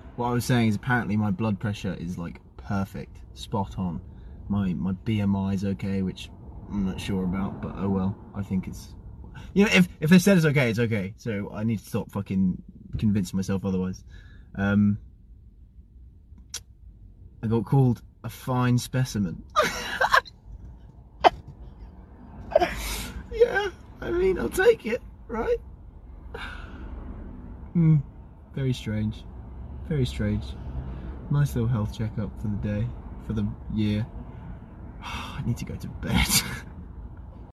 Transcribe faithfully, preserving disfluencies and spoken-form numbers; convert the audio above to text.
what I was saying is apparently my blood pressure is like perfect, spot on. My my B M I is okay, which I'm not sure about, but oh well. I think it's, you know, if if they said it's okay, it's okay. So I need to stop fucking convincing myself otherwise. Um, I got called a fine specimen. Yeah, I mean, I'll take it, right? Hmm, very strange. Very strange. Nice little health checkup for the day, for the year. I need to go to bed.